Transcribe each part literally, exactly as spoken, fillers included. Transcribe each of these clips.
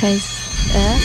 treize heures.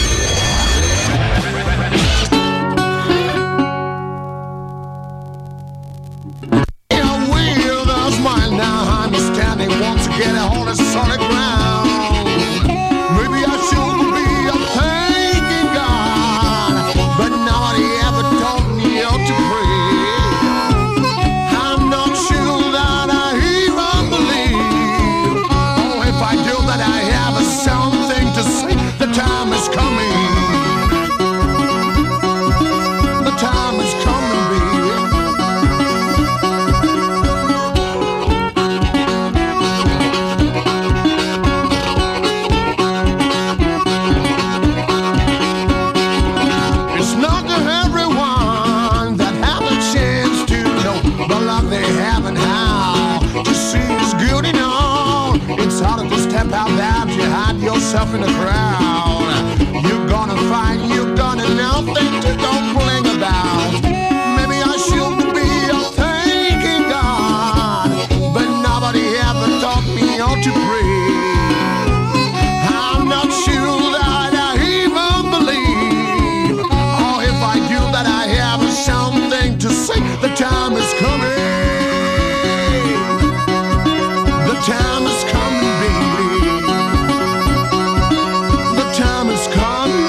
In the crowd, you're gonna find you've done nothing to complain about. Maybe I should be a thanking God, but nobody ever taught me how to pray. I'm not sure that I even believe, or if I do that I have something to say. The time is coming. The time is coming, baby. Time is coming.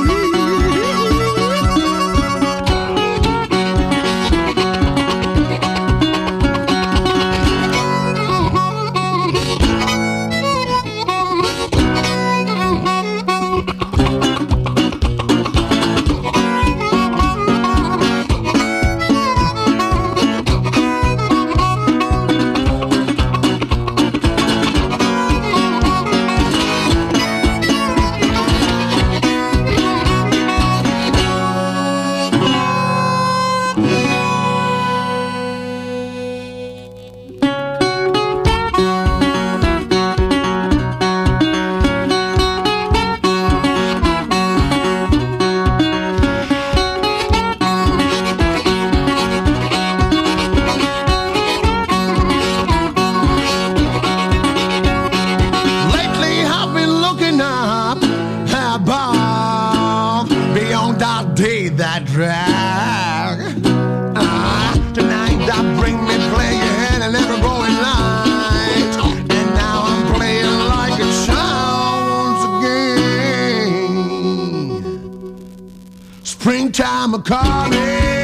Springtime a coming,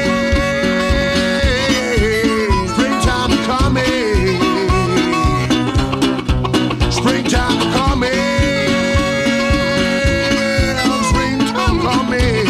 springtime a coming, springtime a coming, springtime coming.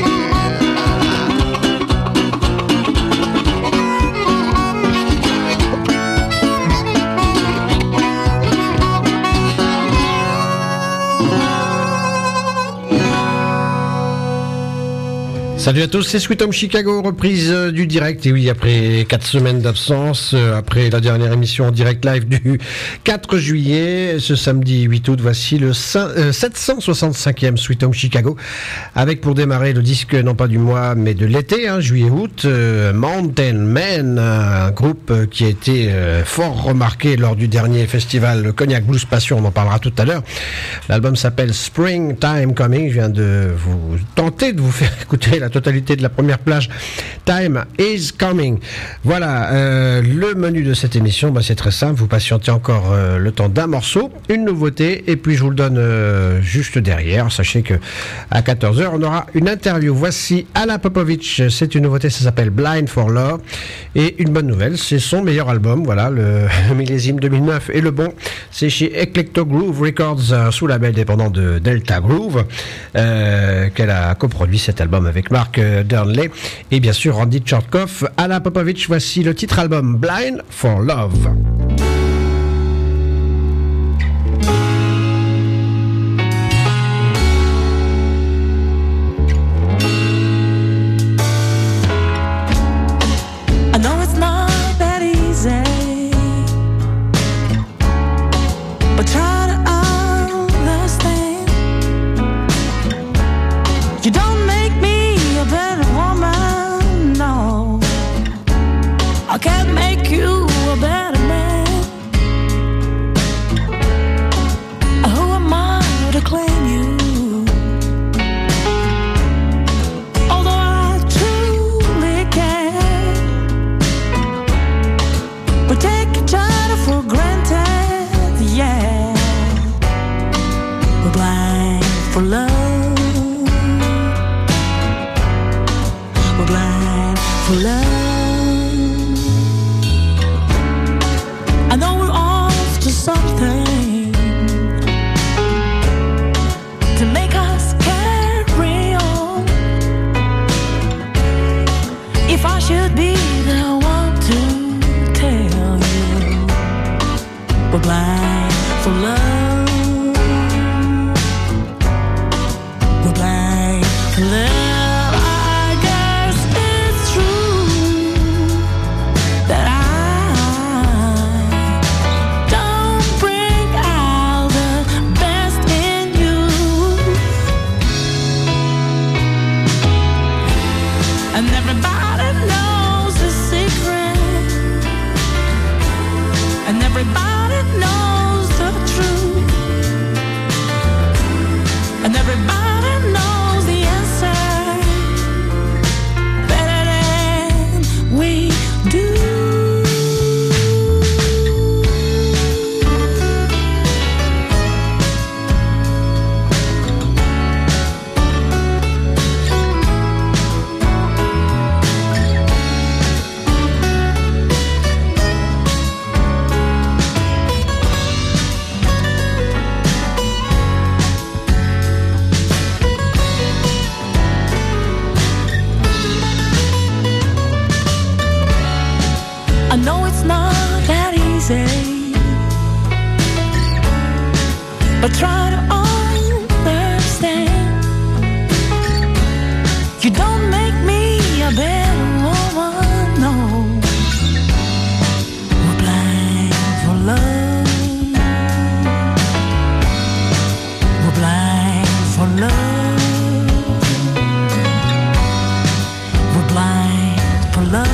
Salut à tous, c'est Sweet Home Chicago, reprise du direct. Et oui, après quatre semaines d'absence, après la dernière émission en direct live du quatre juillet, ce samedi huit août, voici le sept cent soixante-cinquième Sweet Home Chicago, avec pour démarrer le disque non pas du mois mais de l'été, hein, juillet-août, euh, Mountain Man, un groupe qui a été euh, fort remarqué lors du dernier festival Cognac Blues Passion, on en parlera tout à l'heure. L'album s'appelle Springtime Coming, je viens de vous tenter de vous faire écouter la totalité de la première plage. Time is coming. Voilà, euh, le menu de cette émission, bah, c'est très simple, vous patientez encore euh, le temps d'un morceau, une nouveauté, et puis je vous le donne euh, juste derrière. Sachez que à quatorze heures, on aura une interview. Voici Ala Popovic, c'est une nouveauté, ça s'appelle Blind for Love, et une bonne nouvelle, c'est son meilleur album, voilà, le millésime deux mille neuf, et le bon, c'est chez Eclecto Groove Records, un sous-label dépendant de Delta Groove, euh, qu'elle a coproduit cet album avec Mark Durnley et bien sûr Randy Tchortkov. Ala Popovic, voici le titre album Blind for Love. I know it's not that easy, but try to understand. You don't make me a better woman, no. I can't make you a better man. for love. We're blind for love. I know we're off to something to make us carry on. If I should be the one to tell you we're blind for love, we're blind for love. I guess it's true that I don't bring out the best in you, and everybody knows the secret, and everybody knows the truth, and everybody knows the answer better than we do. I know it's not that easy, but try to understand. You don't make me a better woman, no. We're blind for love. We're blind for love. We're blind for love.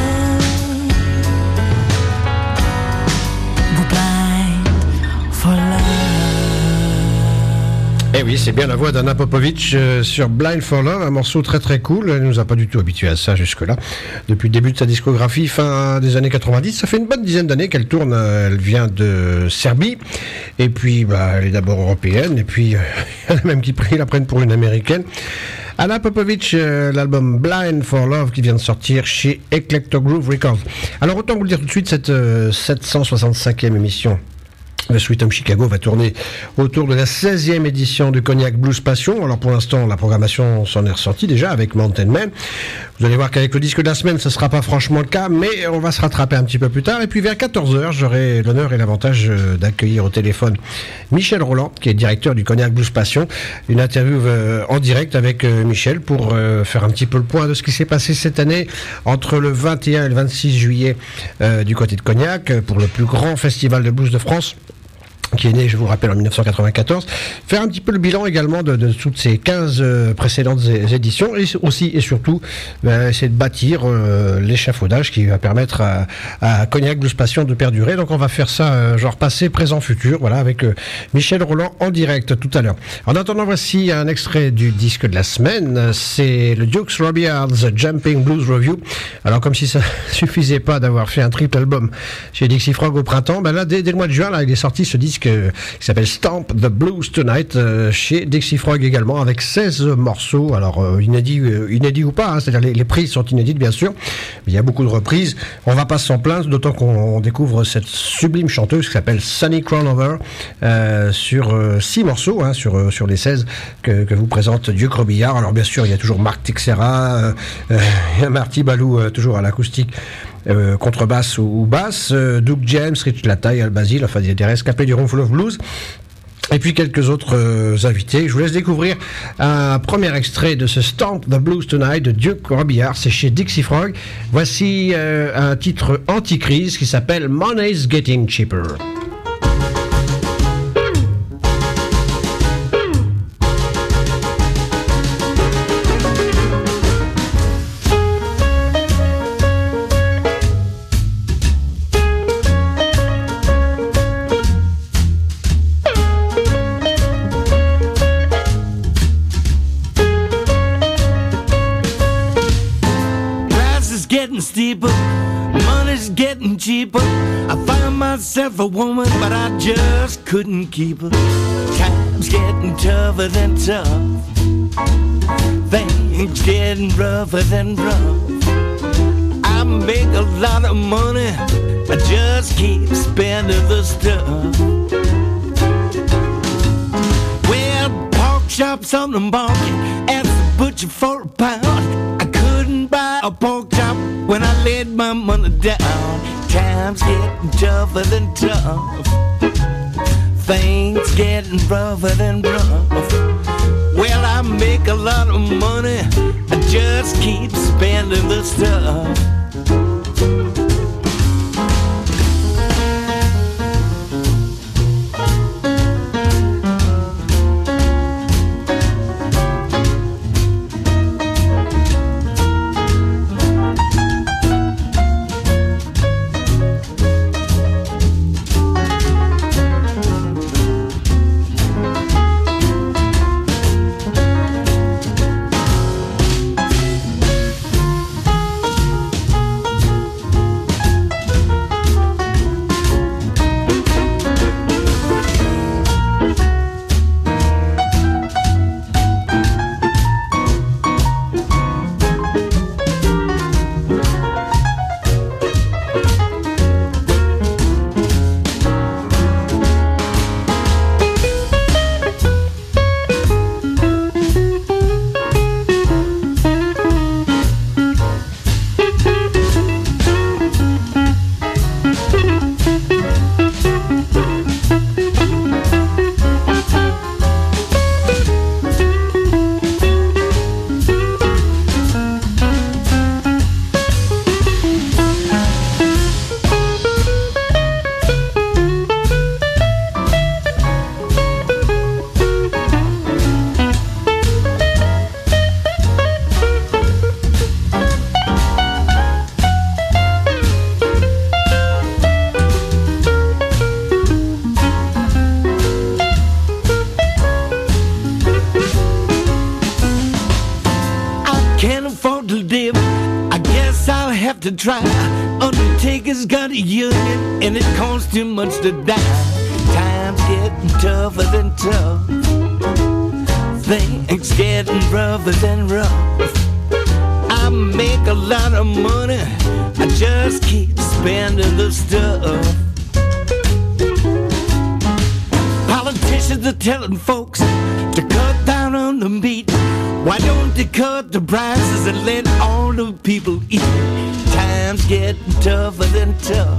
Eh oui, c'est bien la voix d'Anna Popovic euh, sur Blind for Love, un morceau très très cool. Elle nous a pas du tout habitués à ça jusque-là. Depuis le début de sa discographie, fin des années quatre-vingt-dix, ça fait une bonne dizaine d'années qu'elle tourne. Elle vient de Serbie, et puis bah, elle est d'abord européenne, et puis euh, il y en a même qui la prennent pour une américaine. Anna Popovic, euh, l'album Blind for Love qui vient de sortir chez Eclectic Groove Records. Alors autant vous le dire tout de suite, cette euh, sept cent soixante-cinquième émission de Sweet Home Chicago va tourner autour de la seizième édition du Cognac Blues Passion. Alors pour l'instant, la programmation s'en est ressortie déjà avec Mountain Man. Vous allez voir qu'avec le disque de la semaine, ce ne sera pas franchement le cas, mais on va se rattraper un petit peu plus tard. Et puis vers quatorze heures, j'aurai l'honneur et l'avantage d'accueillir au téléphone Michel Roland, qui est directeur du Cognac Blues Passion. Une interview euh, en direct avec euh, Michel pour euh, faire un petit peu le point de ce qui s'est passé cette année entre le vingt et un et le vingt-six juillet euh, du côté de Cognac pour le plus grand festival de blues de France, qui est né, je vous rappelle, en dix-neuf cent quatre-vingt-quatorze. Faire un petit peu le bilan également de, de toutes ces quinze euh, précédentes éditions, et aussi et surtout ben, essayer de bâtir euh, l'échafaudage qui va permettre à, à Cognac Blues Passion de perdurer. Donc on va faire ça euh, genre passé, présent, futur, voilà, avec euh, Michel Roland en direct tout à l'heure. En attendant, voici un extrait du disque de la semaine. C'est le Dukes Robillard's Jumping Blues Review. Alors comme si ça suffisait pas d'avoir fait un triple album chez Dixie Frog au printemps, ben là dès, dès le mois de juin, là, il est sorti ce disque qui s'appelle Stamp the Blues Tonight euh, chez Dixie Frog également, avec seize morceaux, alors euh, inédits, euh, inédits ou pas, hein, c'est-à-dire les, les prises sont inédites bien sûr, mais il y a beaucoup de reprises. On va pas s'en plaindre, d'autant qu'on découvre cette sublime chanteuse qui s'appelle Sunny Crownover euh, sur euh, six morceaux, hein, sur, euh, sur les seize que, que vous présente Duke Robillard. Alors bien sûr il y a toujours Mark Texeira, euh, euh, Marty Ballou euh, toujours à l'acoustique, Euh, contrebasse ou, ou basse, euh, Doug James, Rich Lataille, Al Basile, enfin des rescapés du Room Full of Blues, et puis quelques autres euh, invités. Je vous laisse découvrir un premier extrait de ce Stamp the Blues Tonight de Duke Robillard, c'est chez Dixie Frog. Voici euh, un titre anti-crise qui s'appelle Money's Getting Cheaper. Steeper, money's getting cheaper. I found myself a woman, but I just couldn't keep her. Time's getting tougher than tough. Things getting rougher than rough. I make a lot of money, I just keep spending the stuff. Well, pork chops on the market, ask the butcher for a pound. I couldn't buy a pork chop when I laid my money down. Time's getting tougher than tough. Things getting rougher than rough. Well, I make a lot of money, I just keep spending the stuff. To try. Undertaker's got a union and it costs too much to die. Time's getting tougher than tough. Things getting rougher than rough. I make a lot of money, I just keep spending the stuff. Politicians are telling folks to cut down on the meat. Why don't they cut the prices and let all the people eat? Time's getting tougher than tough.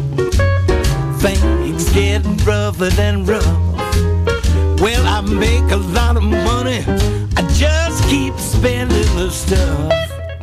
Things getting rougher than rough. Well, I make a lot of money, I just keep spending the stuff.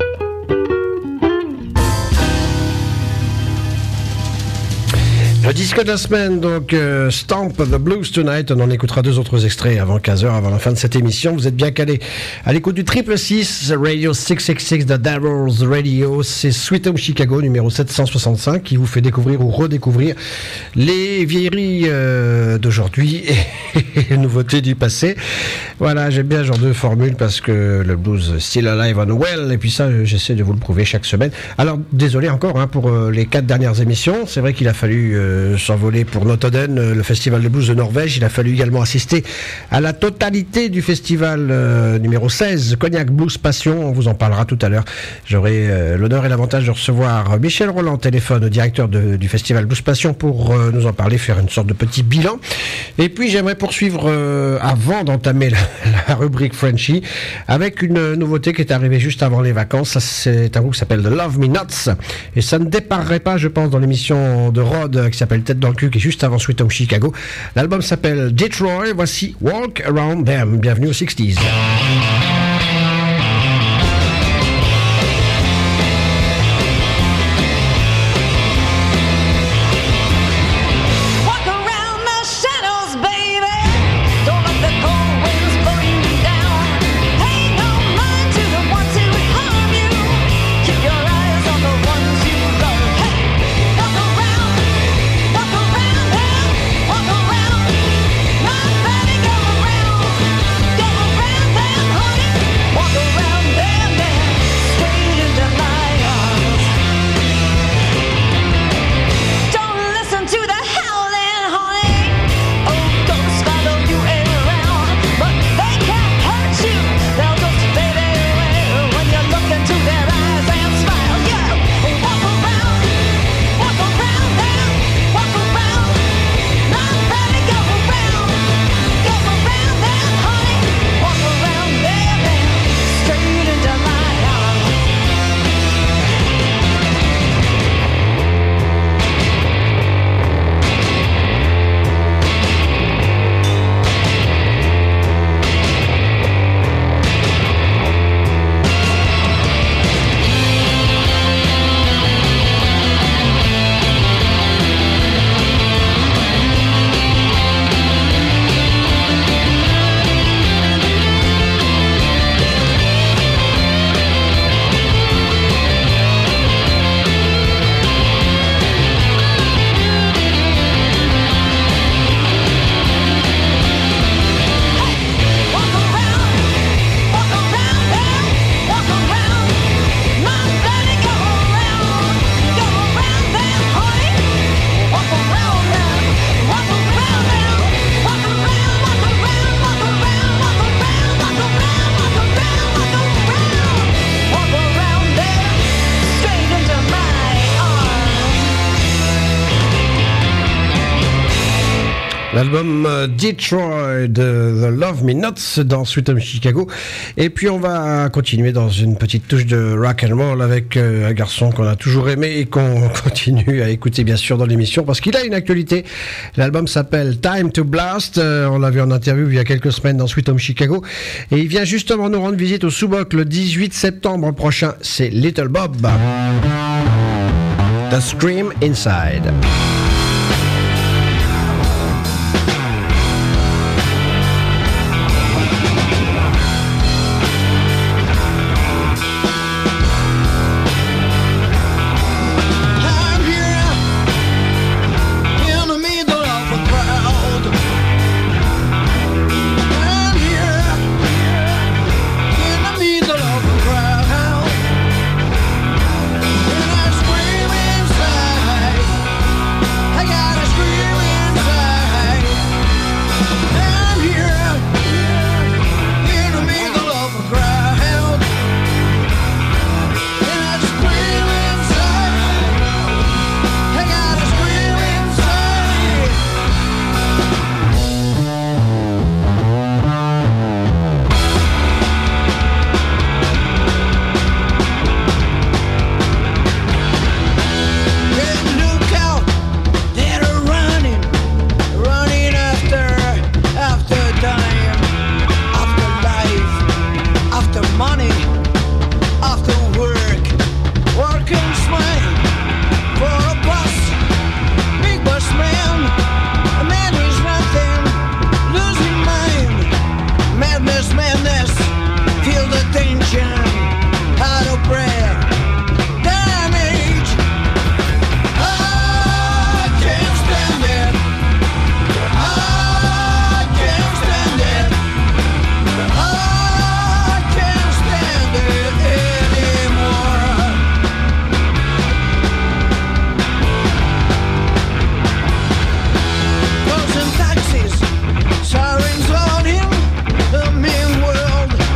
Le disque de la semaine, donc euh, Stomp the Blues Tonight. On en écoutera deux autres extraits avant quinze heures, avant la fin de cette émission. Vous êtes bien calés à l'écoute du triple six, Radio six six six de Devil's Radio. C'est Sweet Home Chicago, numéro sept cent soixante-cinq, qui vous fait découvrir ou redécouvrir les vieilleries euh, d'aujourd'hui et les nouveautés du passé. Voilà, j'aime bien ce genre de formule parce que le blues still alive and well. Et puis ça, j'essaie de vous le prouver chaque semaine. Alors, désolé encore hein, pour euh, les quatre dernières émissions. C'est vrai qu'il a fallu euh, s'envoler pour Notodden, euh, le festival de blues de Norvège. Il a fallu également assister à la totalité du festival euh, numéro seize, Cognac Blues Passion. On vous en parlera tout à l'heure. J'aurai euh, l'honneur et l'avantage de recevoir Michel Roland, téléphone, directeur de, du festival Blues Passion, pour euh, nous en parler, faire une sorte de petit bilan. Et puis j'aimerais poursuivre euh, avant d'entamer la, la rubrique Frenchy avec une nouveauté qui est arrivée juste avant les vacances. Ça, c'est un groupe qui s'appelle The Love Me Nuts et ça ne déparerait pas, je pense, dans l'émission de Rod qui s'appelle Tête dans le cul, qui est juste avant Sweet Home Chicago. L'album s'appelle Detroit. Voici Walk Around Them. Bienvenue aux sixties. Walk around them, L'album euh, Detroit de The Love Me Nots dans Sweet Home Chicago. Et puis on va continuer dans une petite touche de rock and roll avec euh, un garçon qu'on a toujours aimé et qu'on continue à écouter bien sûr dans l'émission parce qu'il a une actualité. L'album s'appelle Time to Blast. Euh, on l'a vu en interview il y a quelques semaines dans Sweet Home Chicago. Et il vient justement nous rendre visite au Sous-Boc le dix-huit septembre prochain. C'est Little Bob. The Scream Inside. Sirens on him, the mean world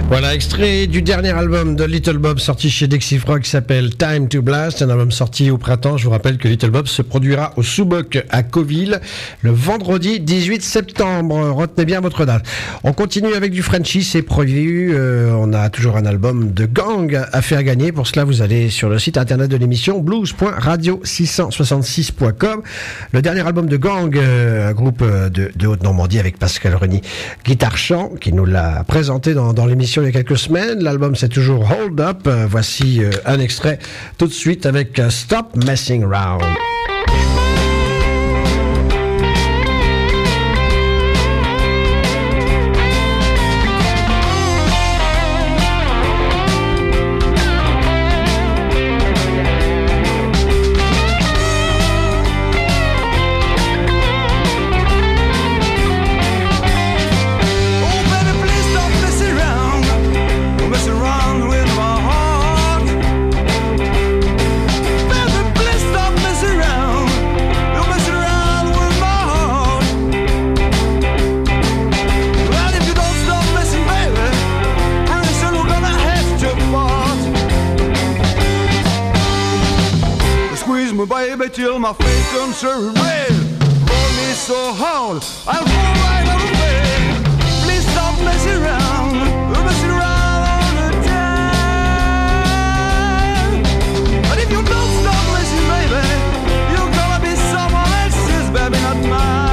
Voilà, extrait du dernier album de Little Bob sorti chez Dixie Frog qui s'appelle Time to Blast, un album sorti au printemps. Je vous rappelle que Little Bob se produira au Soubok à Coville le vendredi dix-huit septembre. Retenez bien votre date. On continue avec du Frenchie, c'est prévu. Euh, on a toujours un album de Gang à faire gagner. Pour cela, vous allez sur le site internet de l'émission blues point radio six cent soixante-six point com. Le dernier album de Gang, euh, un groupe de, de Haute-Normandie avec Pascal Reny, guitare-chant, qui nous l'a présenté dans, dans l'émission il y a quelques semaines. L'album c'est toujours Hold Up. Euh, voici euh, un extrait tout de suite avec euh, Stop Messing Around. Till my face turns red, roll me so hard, I'll fall right out of bed. Please stop messing around, you're messing around all the time. But if you don't stop messing, baby, you're gonna be someone else's baby, not mine.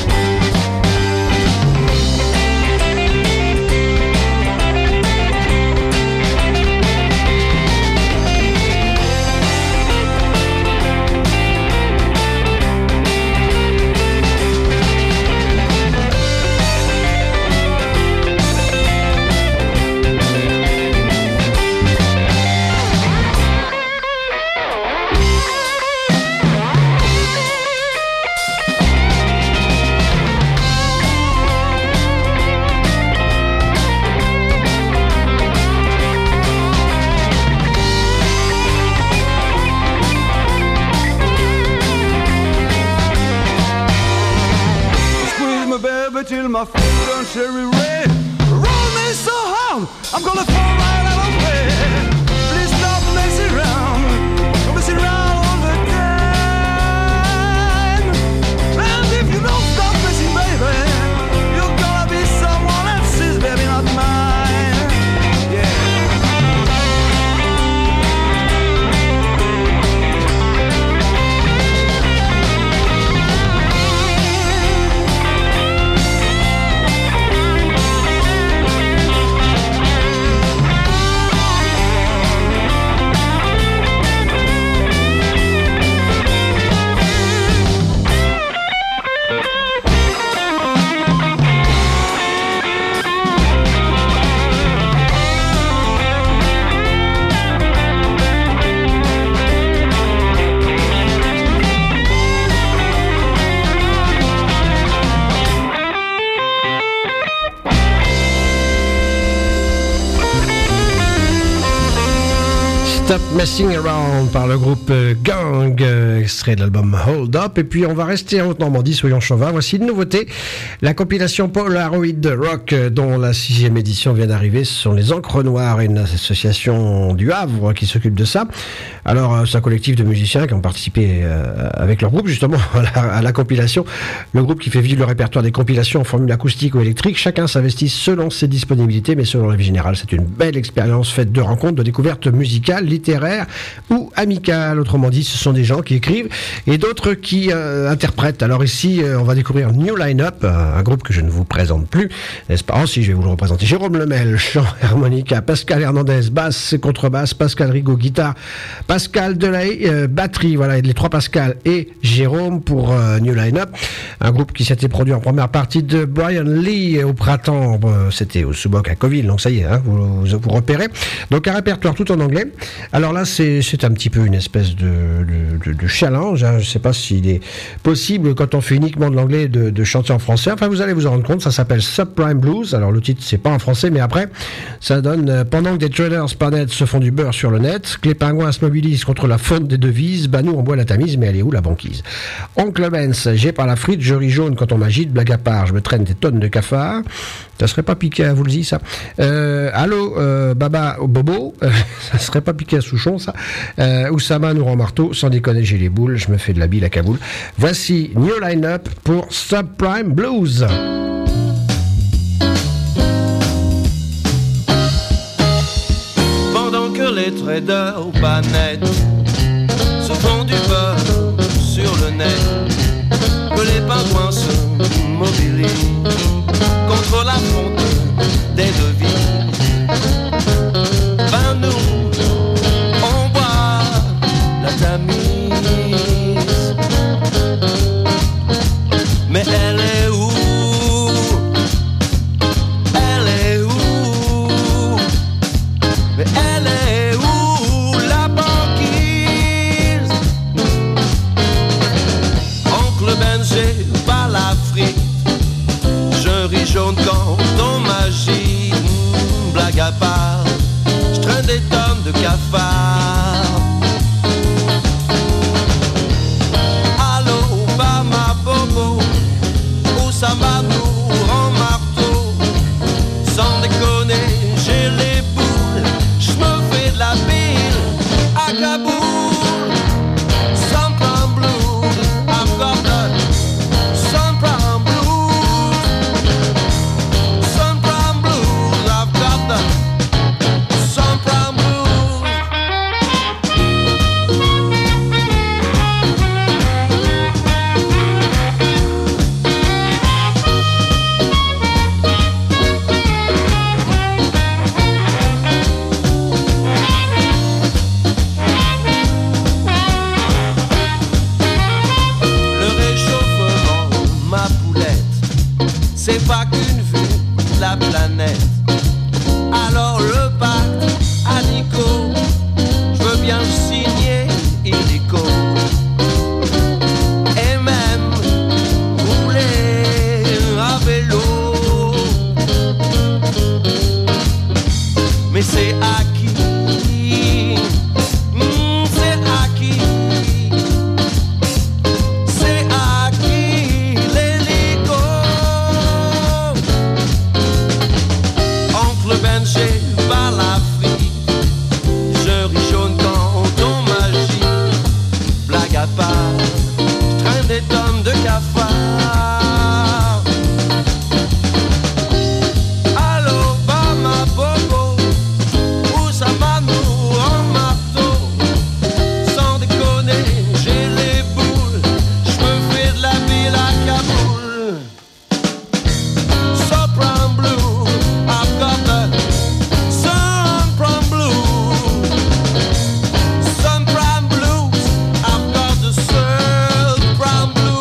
Till my feet turn cherry red, roll me so hard, I'm gonna fall right out of bed. Please stop messing around, I'm messing around all the time. And if you don't stop messing, baby, you're gonna be someone else's baby, not mine. Yeah. Stop Messing Around par le groupe Gang, extrait de l'album Hold Up. Et puis on va rester en Haute-Normandie, soyons chauvins. Voici une nouveauté, la compilation Polaroid Rock dont la sixième édition vient d'arriver. Ce sont les Encres Noires, une association du Havre qui s'occupe de ça. Alors c'est un collectif de musiciens qui ont participé euh, avec leur groupe justement à la, à la compilation. Le groupe qui fait vivre le répertoire des compilations en formule acoustique ou électrique. Chacun s'investit selon ses disponibilités, mais selon la vie générale, c'est une belle expérience faite de rencontres, de découvertes musicales, littéraire ou amical. Autrement dit, ce sont des gens qui écrivent et d'autres qui euh, interprètent. Alors ici, euh, on va découvrir New Line-Up, un, un groupe que je ne vous présente plus, n'est-ce pas? Oh si, je vais vous le représenter. Jérôme Lemel, chant, harmonica, Pascal Hernandez, basse, contrebasse, Pascal Rigaud, guitare, Pascal Delahaye, euh, batterie. Voilà, les trois Pascal et Jérôme pour euh, New Line-Up. Un groupe qui s'était produit en première partie de Brian Lee au printemps. Euh, c'était au Soubok à Coville, donc ça y est, hein, vous, vous, vous repérez. Donc un répertoire tout en anglais. Alors là, c'est, c'est un petit peu une espèce de, de, de, de challenge. Hein. Je ne sais pas s'il est possible, quand on fait uniquement de l'anglais, de, de chanter en français. Enfin, vous allez vous en rendre compte, ça s'appelle Subprime Blues. Alors le titre, c'est pas en français, mais après, ça donne euh, pendant que des traders par net se font du beurre sur le net, que les pingouins se mobilisent contre la faune des devises, bah nous on boit la tamise, mais elle est où la banquise? Oncle Benz, j'ai par la frite, je ris jaune quand on m'agite, blague à part, je me traîne des tonnes de cafards. Ça serait pas piqué à Woolsey, ça. Euh, allô, euh, Baba Bobo, euh, ça serait pas piqué à Souchon, ça. Euh, Oussama nous rend marteau, sans déconner, j'ai les boules, je me fais de la bile à Kaboul. Voici New Line-Up pour Subprime Blues. Pendant que les traders au pas net se font du beurre sur le net, que les pingouins se mobilisent contre la fonte des devises, ben nous, on boit la tamise. Mais elle est où? Elle est où? Mais elle est où, la banquise? Oncle Ben, j'ai pas la frite, je ris jaune quand on m'agit, mmh, blague à part, je traîne des tonnes de cafards. Allô, Bama Bobo, Oussama nous rend marteau, sans déconner, j'ai les boules, je me fais de la bile à Kaboul. Subprime Blues, I've got the Subprime Blues. Subprime Blues, I've got the Subprime Blues. Le réchauffement, ma poulette, c'est pas qu'une vue de la planète. Alors le pacte à Nico, je veux bien le signer illico. Et même rouler à vélo. Mais c'est acquis, mmh, c'est acquis. C'est acquis, l'hélico. Oncle Ben, j'ai pas la frite, je ris jaune quand on m'agit, blague à part, je traîne des tonnes de cafards. Allô, Bama Bobo, Oussama nous rend marteau, sans déconner, j'ai les boules, je me fais de la bile à Kaboul. Subprime Blues, I've got the Subprime Blues. Subprime Blues, I've got the Subprime Blues.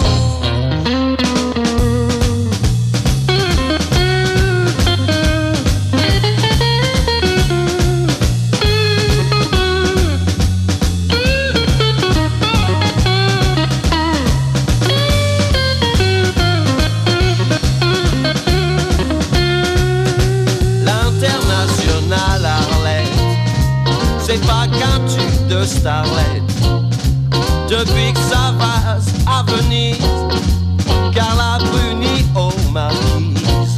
L'international Arlette, c'est pas qu'un tube de starlet. Depuis que ça va à Venise, Carla Bruni aux marquises,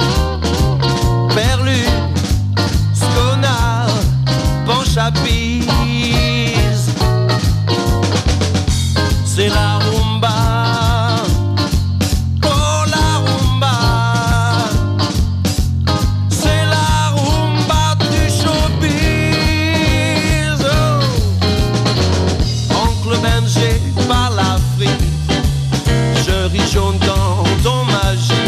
Perlu, Scona, penche à bise. C'est la rumba. Oh, la rumba. C'est la rumba du showbiz. Oh. Oncle Ben, j'ai pas la frite, je ris jaune quand on m'agit,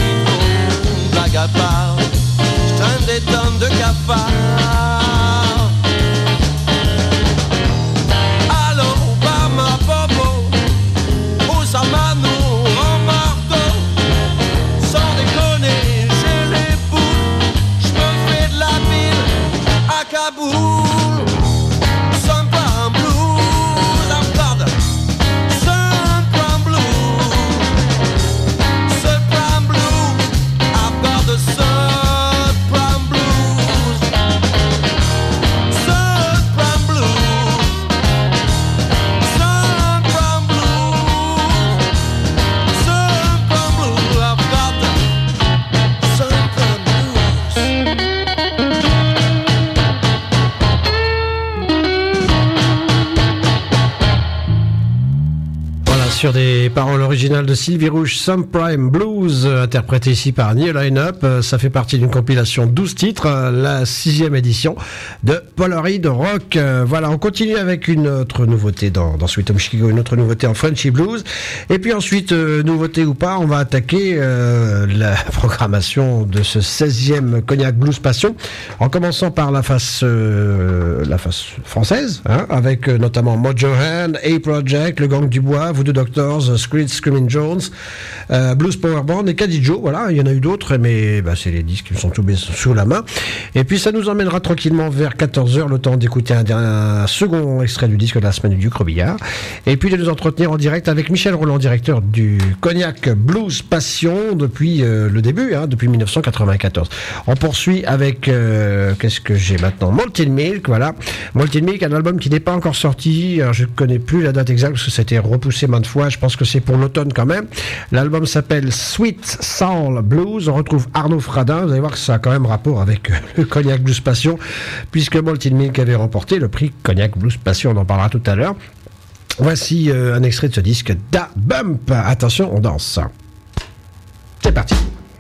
sur des paroles originales de Sylvie Rouge, Some Prime Blues, interprété ici par New Line-Up. Ça fait partie d'une compilation douze titres, la sixième édition de Polaroid Rock. Voilà, on continue avec une autre nouveauté dans, dans Sweet Home Chicago, une autre nouveauté en Frenchy Blues. Et puis ensuite, euh, nouveauté ou pas, on va attaquer euh, la programmation de ce seizième Cognac Blues Passion, en commençant par la face, euh, la face française, hein, avec euh, notamment Mojo Hand, A-Project, Le Gang du Bois, Voodoo Doctors, Screed Screaming Jones, euh, Blues Power Band et Caddy Joe. Voilà, il y en a eu d'autres, mais bah, c'est les disques qui me sont tombés sous la main. Et puis ça nous emmènera tranquillement vers quatorze heures, le temps d'écouter un, un second extrait du disque de la semaine du Crobillard. Et puis de nous entretenir en direct avec Michel Roland, directeur du Cognac Blues Passion depuis euh, le début, hein, depuis dix-neuf cent quatre-vingt-quatorze. On poursuit avec, euh, qu'est-ce que j'ai maintenant, Malted Milk, voilà. Malted Milk, un album qui n'est pas encore sorti. Alors, je ne connais plus la date exacte parce que ça a été repoussé maintes fois. Je pense que c'est pour l'automne quand même. L'album s'appelle Sweet Soul Blues. On retrouve Arnaud Fradin. Vous allez voir que ça a quand même rapport avec le Cognac Blues Passion, puisque Malted Milk avait remporté le prix Cognac Blues Passion. On en parlera tout à l'heure. Voici euh, un extrait de ce disque, Da Bump. Attention, on danse. C'est parti.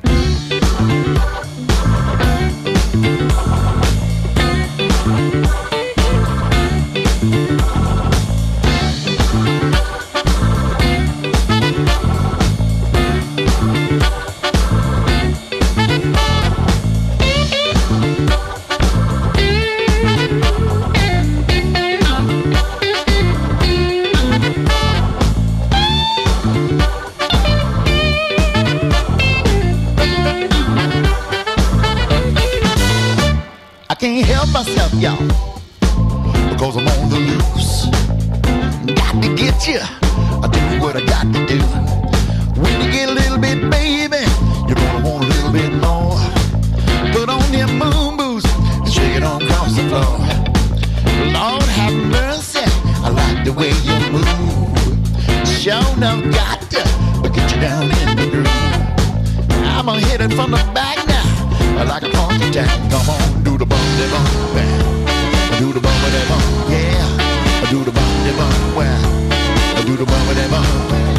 Can't help myself, y'all, because I'm on the loose. Got to get you, I do what I got to do. When you get a little bit, baby, you're gonna want a little bit more. Put on them moon boots and shake it on across the floor. Lord have mercy, I like the way you move. Sure enough, got to get you down in the groove. I'm gonna hit it from the back now, like a funky jack. Come on, do the bump, de bump, well. Do the bump, de bump, yeah. Do the bump, de bump, well. Do the bump, de bump, well.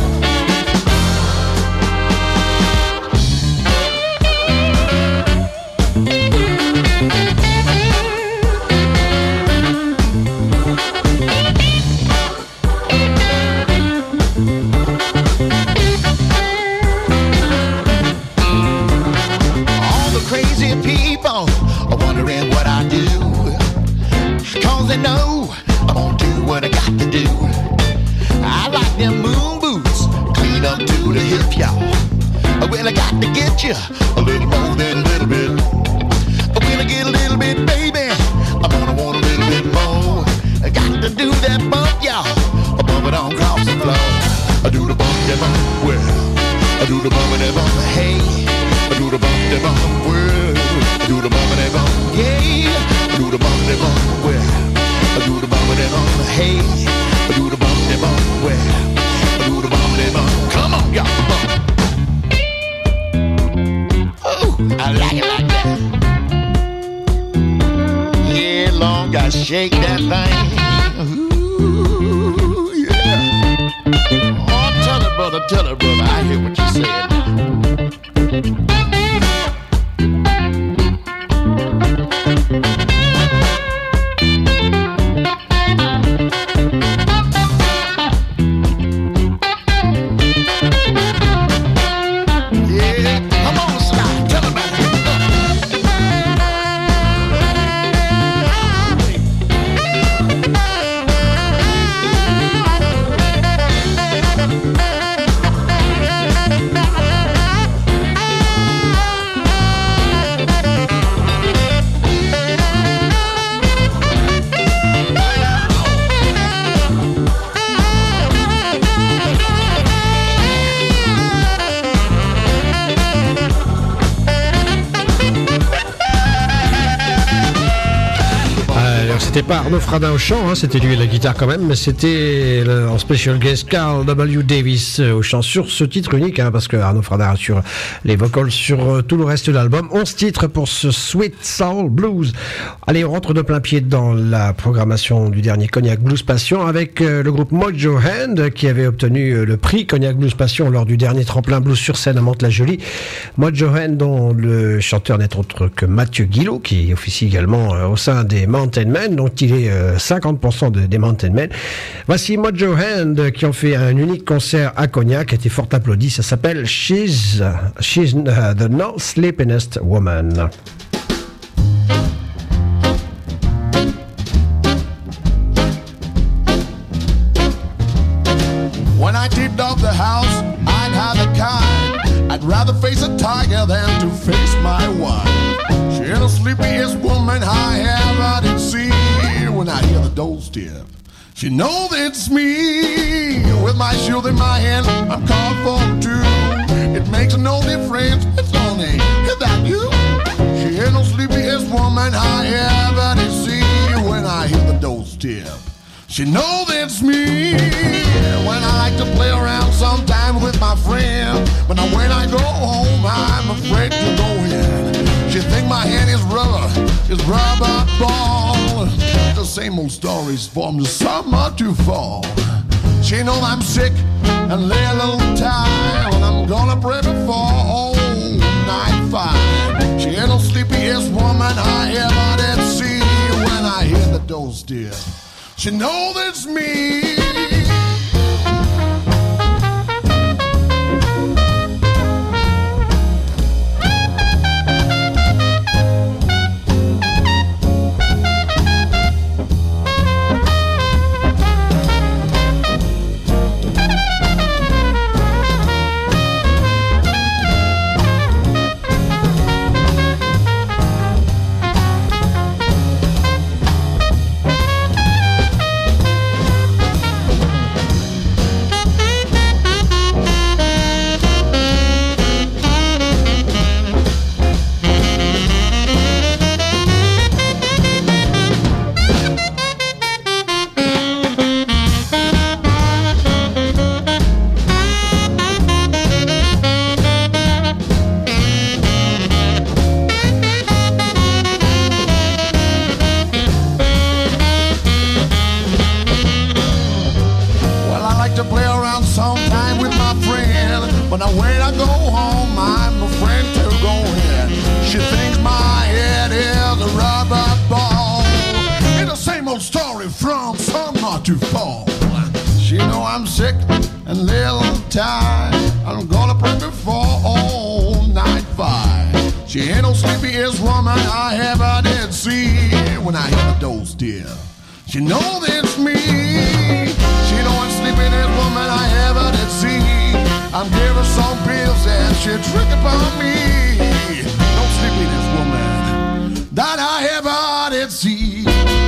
They know I'm gonna do what I got to do. I like them moon boots, clean up to the hip, y'all. Well, I got to get you a little more than a little bit. When I get a little bit, baby, I'm gonna want a little bit more. I got to do that bump, y'all. I bump it on across the floor. I do the bump, that bump, well. I do the bump, that bump, hey. I do the bump, that bump, well. I do the bump, that bump, yeah. I do the bump, that bump, well. I do the bump, that bump, hey. I do the bump, that bump, well. I do the bump, that bump. Come on, y'all, bump. Oh, I like it like that. Yeah, long I shake that thing. Ooh, yeah. Oh, tell it, brother, tell it, brother. I hear what you said. Bye. c'était pas Arnaud Fradin au chant, hein, c'était lui à la guitare quand même, mais c'était le, en special guest Carl W. Davis euh, au chant sur ce titre unique, hein, parce que Arnaud Fradin assure les vocals sur euh, tout le reste de l'album. onze titres pour ce Sweet Soul Blues. Allez, on rentre de plein pied dans la programmation du dernier Cognac Blues Passion avec euh, le groupe Mojo Hand qui avait obtenu euh, le prix Cognac Blues Passion lors du dernier tremplin blues sur scène à Mantes-la-Jolie. Mojo Hand, dont le chanteur n'est autre que Mathieu Guillot, qui officie également euh, au sein des Mountain Men, dont il est euh, cinquante pour cent de, des Mountain Men. Voici Mojo Hand qui ont fait un unique concert à Cognac, qui a été fort applaudi. Ça s'appelle She's, She's uh, the No Sleepinest Woman. When I tipped off the house, I'd have a kind. I'd rather face a tiger than to face my wife. She ain't the sleepiest woman I ever did see. When I hear the doors tip, she knows it's me. With my shield in my hand, I'm called for two. It makes no difference, it's only, is that you? She ain't no sleepiest woman I ever did see. When I hear the doors tip, she knows it's me. When I like to play around sometime with my friend, but now when I go home, I'm afraid to go in. She think my hand is rubber, is rubber ball. The same old stories from the summer to fall. She knows I'm sick and lay a little tired, and I'm gonna pray before all night fine. She ain't no sleepiest woman I ever did see. When I hear the doors dear, she knows it's me. She knows it's me. She know I'm sleeping as woman I ever did see. I'm giving some pills and she trick upon me. No sleepiness woman that I ever did see.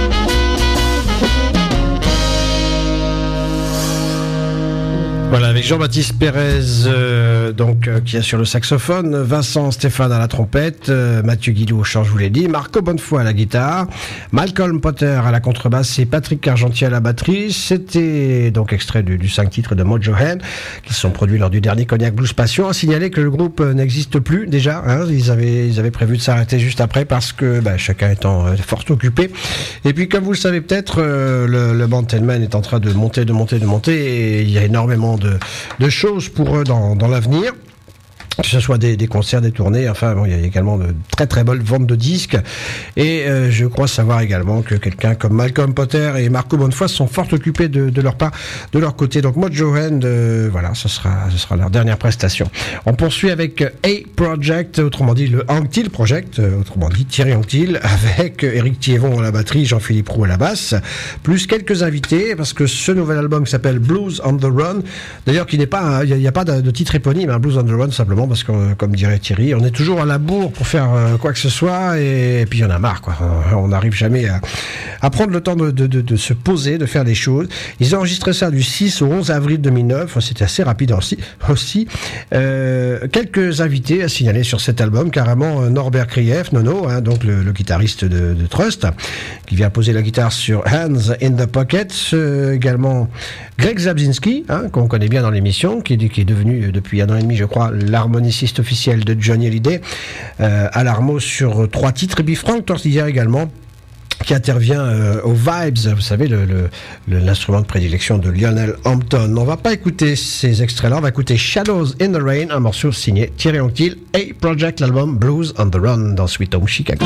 Voilà, avec Jean-Baptiste Pérez, euh, donc euh, qui est sur le saxophone, Vincent Stéphane à la trompette, euh, Mathieu Guillot au chant, je vous l'ai dit, Marco Bonnefoy à la guitare, Malcolm Potter à la contrebasse et Patrick Cargentier à la batterie. C'était donc extrait du, du cinq titres de Mojo Hand qui sont produits lors du dernier Cognac Blues Passion. À signaler que le groupe n'existe plus déjà, hein, ils avaient ils avaient prévu de s'arrêter juste après parce que bah, chacun étant euh, fort occupé. Et puis comme vous le savez peut-être, euh, le, le Mountain Man est en train de monter, de monter, de monter et il y a énormément de De, de choses pour eux dans, dans l'avenir. Que ce soit des, des concerts, des tournées, enfin bon, il y a également de très très bonnes ventes de disques. Et euh, je crois savoir également que quelqu'un comme Malcolm Potter et Marco Bonnefoy sont fort occupés de, de leur part, de leur côté. Donc Mojo Hand, euh, voilà, ce sera, ce sera leur dernière prestation. On poursuit avec A Project, autrement dit le Anctil Project, autrement dit Thierry Anctil, avec Éric Thiévon à la batterie, Jean-Philippe Roux à la basse, plus quelques invités, parce que ce nouvel album qui s'appelle Blues on the Run, d'ailleurs qui n'est pas, il n'y a, a pas de, de titre éponyme, hein, Blues on the Run simplement, parce que, comme dirait Thierry, on est toujours à la bourre pour faire euh, quoi que ce soit, et, et puis il y en a marre, quoi. On n'arrive jamais à, à prendre le temps de, de, de, de se poser, de faire les choses. Ils ont enregistré ça du six au onze avril deux mille neuf, c'était assez rapide aussi. aussi. Euh, quelques invités à signaler sur cet album, carrément Norbert Krief, Nono, hein, donc le, le guitariste de, de Trust, qui vient poser la guitare sur Hands in the Pocket, euh, également Greg Zabzinski, hein, qu'on connaît bien dans l'émission, qui est, qui est devenu depuis un an et demi, je crois, l'harmoniciste officiel de Johnny Hallyday, euh, à l'harmo sur trois titres, et puis Frank Tortillère également, qui intervient euh, aux Vibes, vous savez, le, le, le, l'instrument de prédilection de Lionel Hampton. On va pas écouter ces extraits-là, on va écouter Shadows in the Rain, un morceau signé Thierry Anctil, A-Project, l'album Blues on the Run dans Sweet Home Chicago.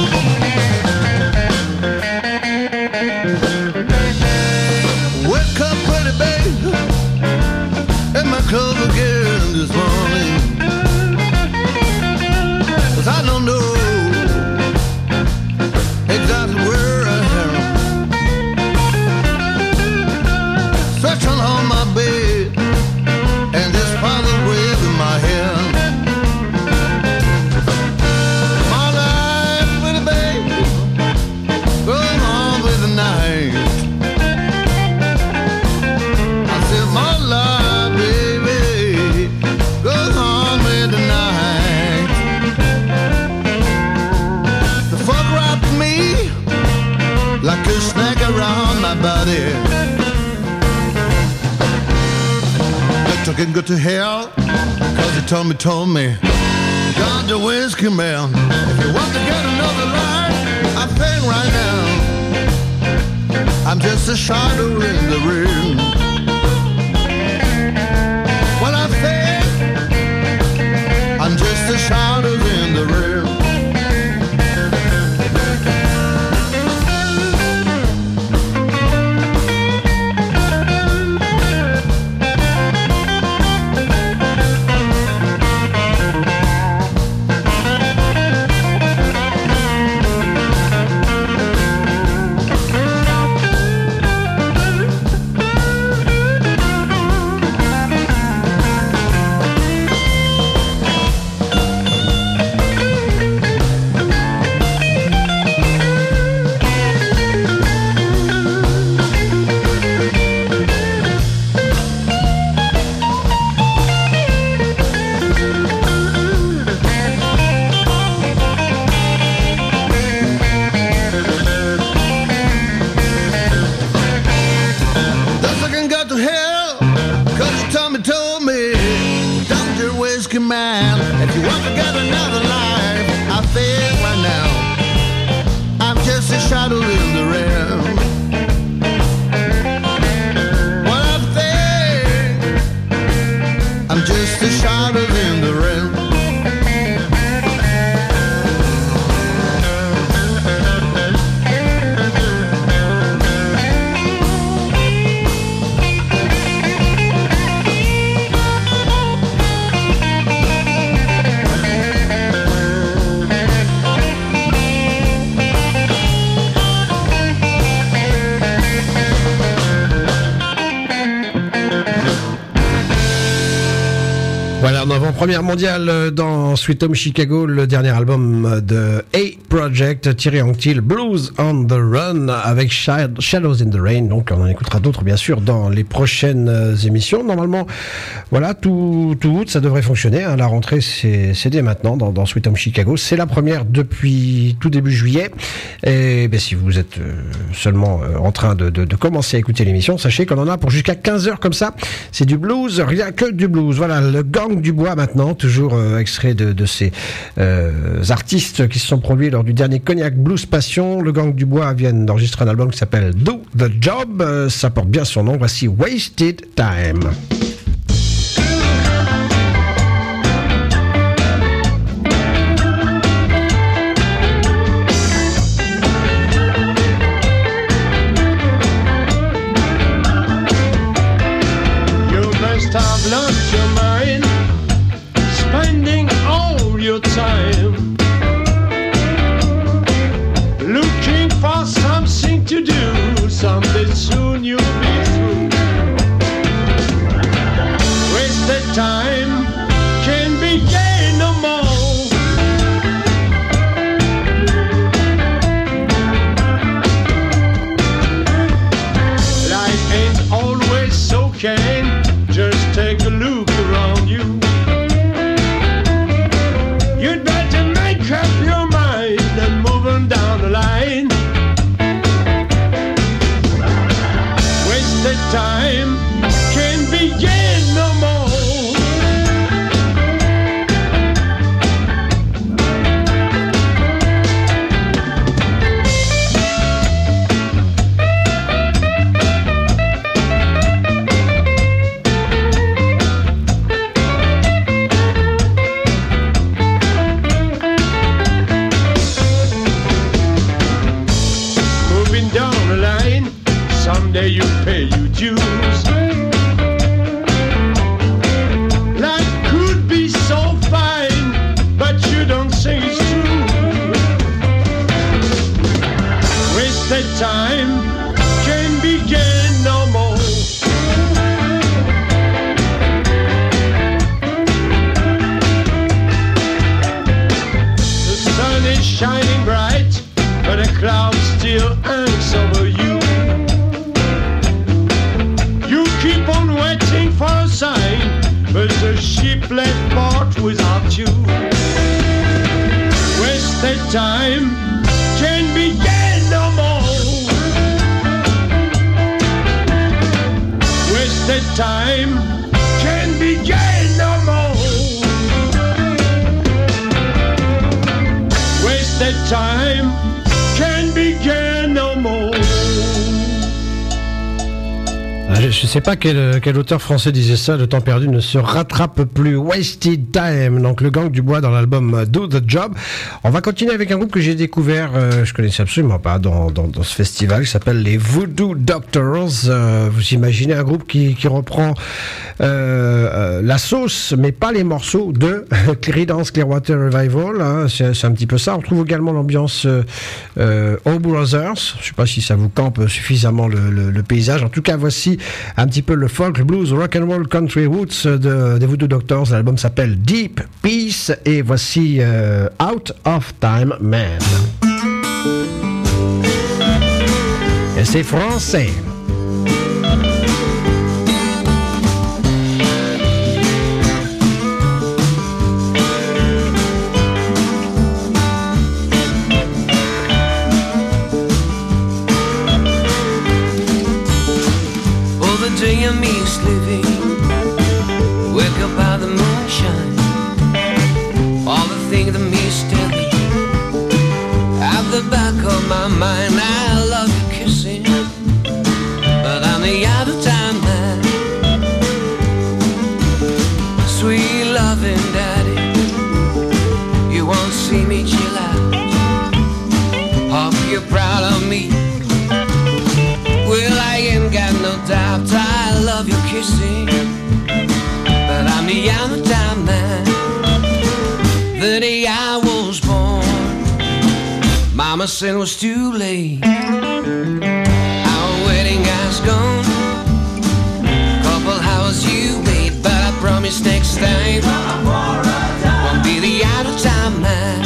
Wake up, pretty baby, in my clothes again this morning. 'Cause I don't know exactly where I am. Stretching on my bed, and this father wave in my hand. My life, pretty baby, going on with the night. I said my life, baby, goes on with the night. The fuck wrapped me like a snake around my body. But I can go to hell, cause he told me, told me, God the whiskey man, if you want to get another life, I think right now I'm just a shadow in the room. Well, I think I'm just a shadow in the room. Première mondiale dans Sweet Home Chicago, le dernier album de A-Project, Thierry Anctil, Blues on the Run, avec Shadows in the Rain. Donc on en écoutera d'autres bien sûr dans les prochaines émissions. Normalement, voilà, tout, tout août, ça devrait fonctionner. Hein. La rentrée, c'est, c'est dès maintenant dans, dans Sweet Home Chicago. C'est la première depuis tout début juillet. Et ben, si vous êtes seulement en train de, de, de commencer à écouter l'émission, sachez qu'on en a pour jusqu'à quinze heures comme ça. C'est du blues, rien que du blues. Voilà, le Gang du Bois maintenant, toujours euh, extrait de, de ces euh, artistes qui se sont produits lors du dernier Cognac Blues Passion. Le Gang du Bois viennent d'enregistrer un album qui s'appelle Do the Job. Euh, ça porte bien son nom. Voici Wasted Time. Have lost your mind, spending all your time looking for something to do. Someday soon you'll be through. make up your mind and moving down the line. Wasted time can't begin no more. Someday you pay your dues. Life could be so fine, but you don't think it's true. Wasted time can begin no more. The sun is shining bright, but a cloud still hangs over you. Keep on waiting for a sign, but the ship left port without you. Wasted time can begin no more. Wasted time can begin no more. Wasted time can begin no more. Je ne sais pas quel, quel auteur français disait ça, le temps perdu ne se rattrape plus. Wasted Time, donc le Gang du Bois dans l'album Do the Job. On va continuer avec un groupe que j'ai découvert, euh, je connaissais absolument pas, dans, dans, dans ce festival, qui s'appelle les Voodoo Doctors. Euh, vous imaginez un groupe qui, qui reprend euh, euh, la sauce, mais pas les morceaux de Creedence Clearwater Revival. Hein, c'est, c'est un petit peu ça. On retrouve également l'ambiance euh, euh, O Brothers. Je ne sais pas si ça vous campe suffisamment le, le, le paysage. En tout cas, voici un petit peu le folk, le blues, rock and roll, country roots de, des Voodoo Doctors. L'album s'appelle Deep Peace et voici euh, Out of Time Man. Et c'est français. Day of me sleeping, wake up by the moonshine. All the things that me steady at the back of my mind. I love you kissing, but I'm the out of time man. Sweet loving daddy, you won't see me chill out. Hope you're proud of me. Well, I ain't got no doubt. I love your kissing, but I'm the other time man. The day I was born, Mama said it was too late. Our wedding has gone, couple hours you wait, but I promise next time won't be the out of time man.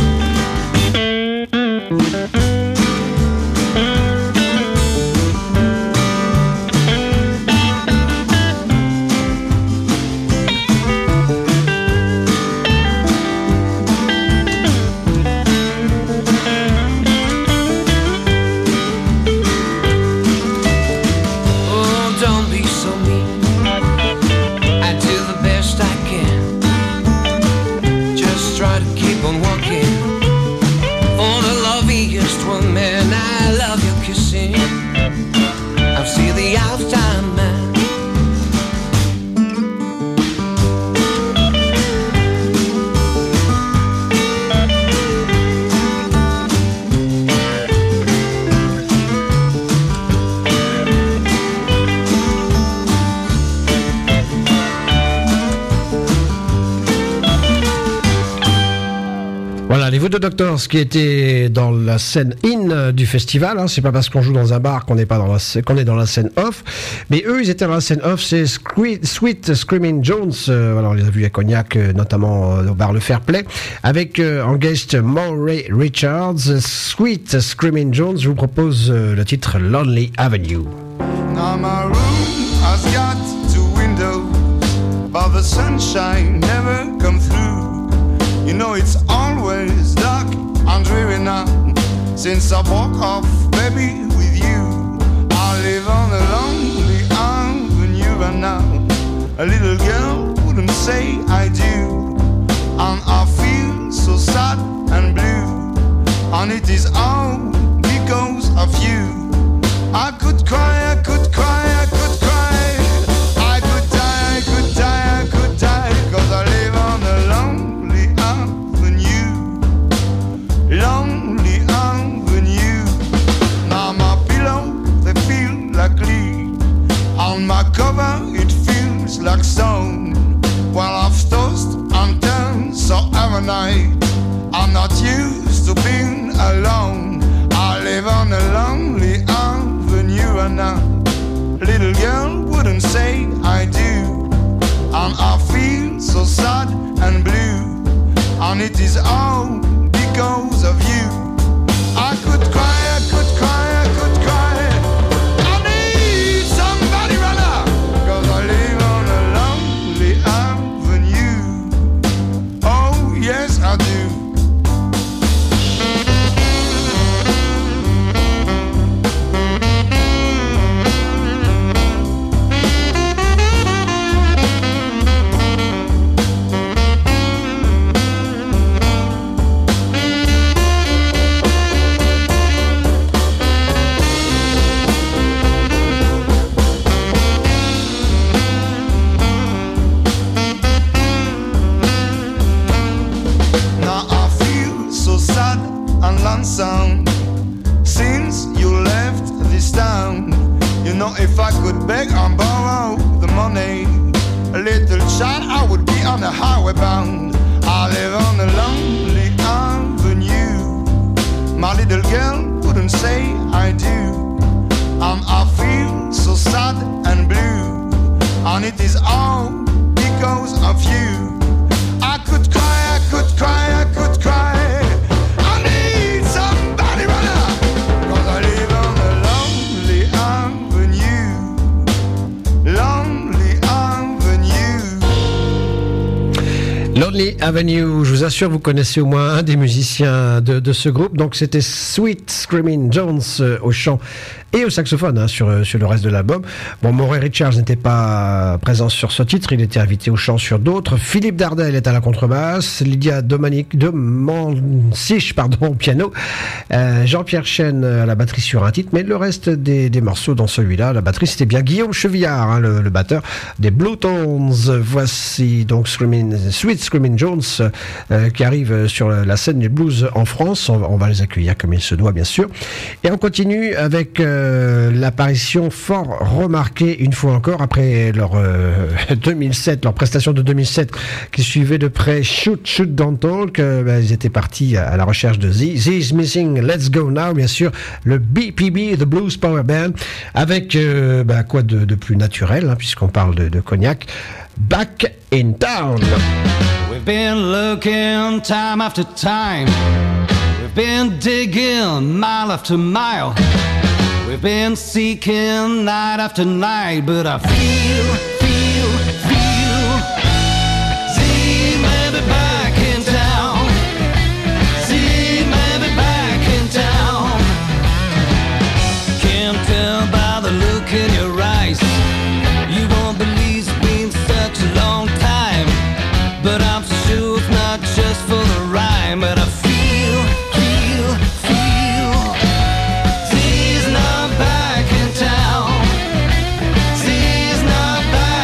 Les Voodoo Doctors qui étaient dans la scène in du festival, hein, c'est pas parce qu'on joue dans un bar qu'on n'est pas dans la qu'on est dans la scène off, mais eux ils étaient dans la scène off. C'est Sweet, Sweet Screaming Jones, euh, alors on les a vus à Cognac, euh, notamment euh, au bar Le Fair Play, avec euh, en guest Maury Richards. Sweet Screaming Jones, je vous propose euh, le titre Lonely Avenue. Now my room has got two windows, but the sunshine never comes through. You know it's always always dark and dreary now. Since I broke off, baby, with you, I live on a lonely avenue and now a little girl wouldn't say I do, and I feel so sad and blue, and it is all because of you. I could cry, I could cry, I could cry, I could die, I could die, I could die, cause I live on a lonely avenue, lonely avenue. Now my pillow, they feel like lead, on my cover it feels like stone. While I've tossed and turned so every night, I'm not used to being alone. I live on a lonely avenue and now little girl wouldn't say I do, and I feel so sad and blue, and it is all because of you. I could cry, I could cry, I could cry, I need somebody right now, cause I live on a lonely avenue. Oh yes I do. Since you left this town, you know if I could beg and borrow the money, a little child I would be on the highway bound. I live on a lonely avenue, my little girl wouldn't say I do, and I feel so sad and blue, and it is all because of you. I could cry, I could cry, I could cry, Lonely Avenue, je vous assure, vous connaissez au moins un des musiciens de, de ce groupe. Donc c'était Sweet Screaming Jones euh, au chant et au saxophone hein, sur, sur le reste de l'album. Bon, Maury Richards n'était pas présent sur ce titre, il était invité au chant sur d'autres. Philippe Dardel est à la contrebasse, Lydia Domanique de Mansich, pardon, au piano, euh, Jean-Pierre Chêne à la batterie sur un titre, mais le reste des, des morceaux dans celui-là, la batterie c'était bien Guillaume Chevillard, hein, le, le batteur des Blue Tones. Voici donc Screaming, Sweet Screaming Jones euh, qui arrive sur la scène du blues en France. On va, on va les accueillir comme il se doit, bien sûr. Et on continue avec euh, l'apparition fort remarquée une fois encore après leur euh, deux mille sept, leur prestation de deux mille sept qui suivait de près Shoot Shoot Don't Talk. Euh, ben, ils étaient partis à, à la recherche de Z. Z is Missing, Let's Go Now, bien sûr, le B P B, The Blues Power Band, avec euh, ben, quoi de, de plus naturel, hein, puisqu'on parle de, de cognac. Back in Town. We've been looking time after time. We've been digging mile after mile. We've been seeking night after night. But I feel, feel, feel Z may be back in town. Z may be back in town. Can't tell by the look in your eyes. You won't believe it's been such a long time. But I'm sure it's not just for the rhyme. But I feel, feel, feel Z's not back in town. Z's not back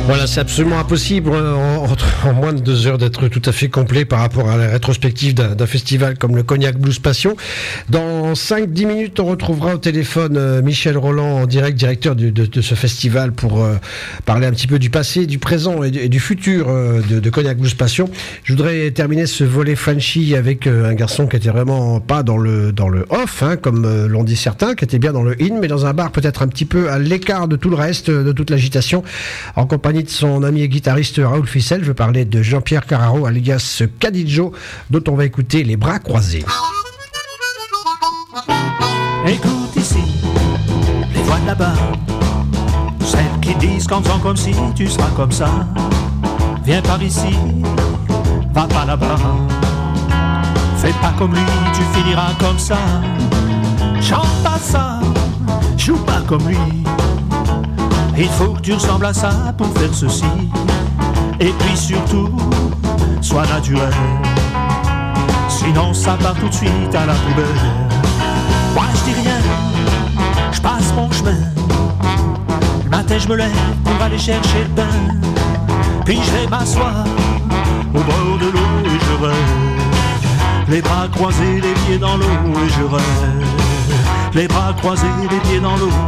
Voilà, c'est absolument impossible en, en, en moins de deux heures d'être tout à fait complet par rapport à la rétrospective d'un, d'un festival comme le Cognac Blues Passion. Dans cinq dix minutes, on retrouvera au téléphone euh, Michel Roland en direct, directeur de, de, de ce festival, pour euh, parler un petit peu du passé, du présent et du, et du futur euh, de, de Cognac Blues Passion. Je voudrais terminer ce volet Frenchy avec euh, un garçon qui était vraiment pas dans le, dans le off, hein, comme euh, l'ont dit certains, qui était bien dans le in, mais dans un bar peut-être un petit peu à l'écart de tout le reste, de toute l'agitation, en compagnie de son ami et guitariste Raoul Ficel. Je veux parler de Jean-Pierre Carraro alias Cadidjo, dont on va écouter Les Bras Croisés. Écoute ici, les voix de là-bas, celles qui disent qu'en faisant comme si tu seras comme ça. Viens par ici, va pas là-bas, fais pas comme lui, tu finiras comme ça. Chante pas ça, joue pas comme lui, il faut que tu ressembles à ça pour faire ceci. Et puis surtout, sois naturel, sinon ça part tout de suite à la poubelle. Moi je dis rien, je passe mon chemin, le matin je me lève pour aller chercher le pain, puis je vais m'asseoir au bord de l'eau et je rêve, les bras croisés, les pieds dans l'eau et je rêve, les bras croisés, les pieds dans l'eau.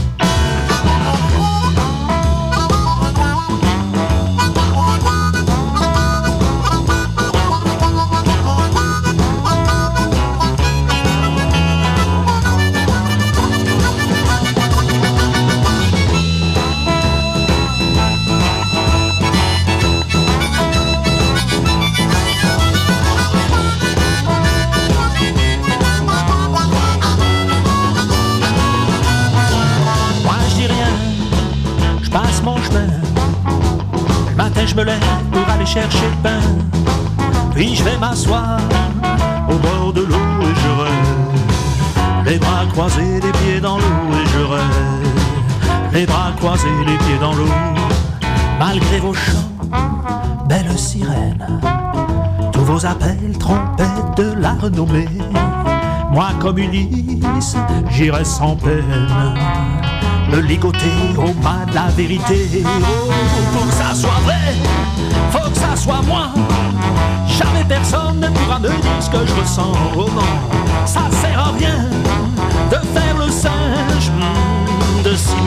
Je me lève pour aller chercher le pain, puis je vais m'asseoir au bord de l'eau et je rêve, les bras croisés, les pieds dans l'eau et je rêve, les bras croisés, les pieds dans l'eau. Malgré vos chants, belles sirènes, tous vos appels, trompettes de la renommée, moi comme Ulysse, j'irai sans peine me ligoter au bas de la vérité. Oh, pour que ça soit vrai, faut que ça soit moi. Jamais personne ne pourra me dire ce que je ressens. Oh non, ça sert à rien de faire le singe, de s'y